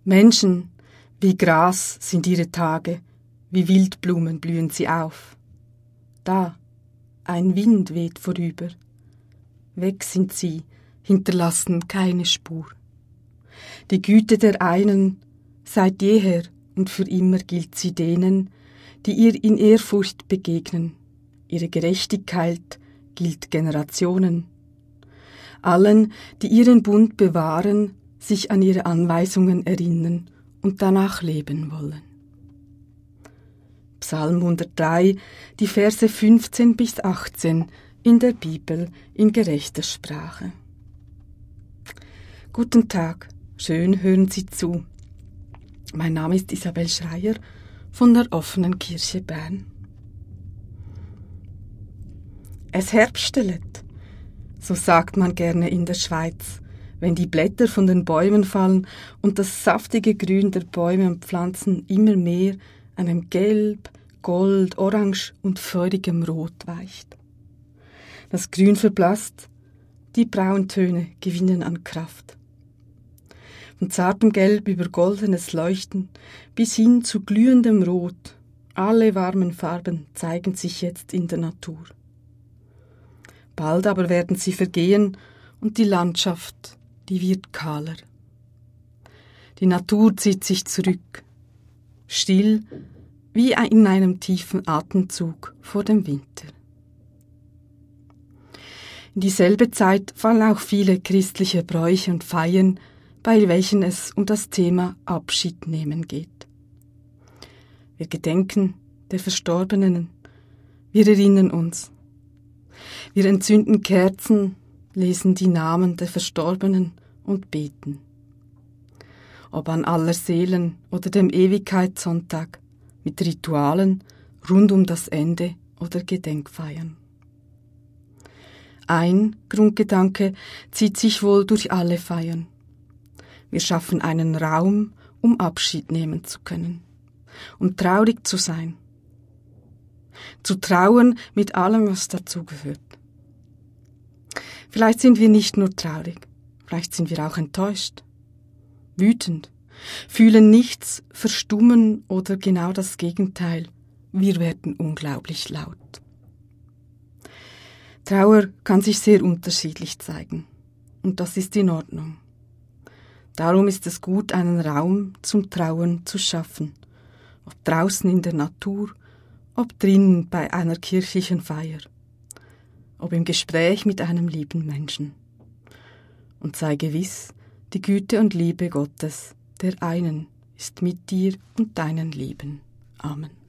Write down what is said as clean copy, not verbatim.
Menschen, wie Gras sind ihre Tage, wie Wildblumen blühen sie auf. Da, ein Wind weht vorüber. Weg sind sie, hinterlassen keine Spur. Die Güte der einen, seit jeher und für immer gilt sie denen, die ihr in Ehrfurcht begegnen. Ihre Gerechtigkeit gilt Generationen. Allen, die ihren Bund bewahren, sich an ihre Anweisungen erinnern und danach leben wollen. Psalm 103, die Verse 15 bis 18 in der Bibel in gerechter Sprache. Guten Tag, schön hören Sie zu. Mein Name ist Isabel Schreier von der Offenen Kirche Bern. Es herbstelet, so sagt man gerne in der Schweiz, wenn die Blätter von den Bäumen fallen und das saftige Grün der Bäume und Pflanzen immer mehr einem Gelb, Gold, Orange und feurigem Rot weicht. Das Grün verblasst, die Brauntöne gewinnen an Kraft. Von zartem Gelb über goldenes Leuchten bis hin zu glühendem Rot, alle warmen Farben zeigen sich jetzt in der Natur. Bald aber werden sie vergehen und die Landschaft, die wird kahler. Die Natur zieht sich zurück, still wie in einem tiefen Atemzug vor dem Winter. In dieselbe Zeit fallen auch viele christliche Bräuche und Feiern, bei welchen es um das Thema Abschied nehmen geht. Wir gedenken der Verstorbenen, wir erinnern uns. Wir entzünden Kerzen, lesen die Namen der Verstorbenen und beten. Ob an Allerseelen oder dem Ewigkeitssonntag, mit Ritualen rund um das Ende oder Gedenkfeiern. Ein Grundgedanke zieht sich wohl durch alle Feiern. Wir schaffen einen Raum, um Abschied nehmen zu können, um traurig zu sein. Zu trauern mit allem, was dazugehört. Vielleicht sind wir nicht nur traurig, vielleicht sind wir auch enttäuscht, wütend, fühlen nichts, verstummen oder genau das Gegenteil. Wir werden unglaublich laut. Trauer kann sich sehr unterschiedlich zeigen und das ist in Ordnung. Darum ist es gut, einen Raum zum Trauern zu schaffen, ob draußen in der Natur, ob drinnen bei einer kirchlichen Feier, ob im Gespräch mit einem lieben Menschen. Und sei gewiss, die Güte und Liebe Gottes, der einen, ist mit dir und deinen Lieben. Amen.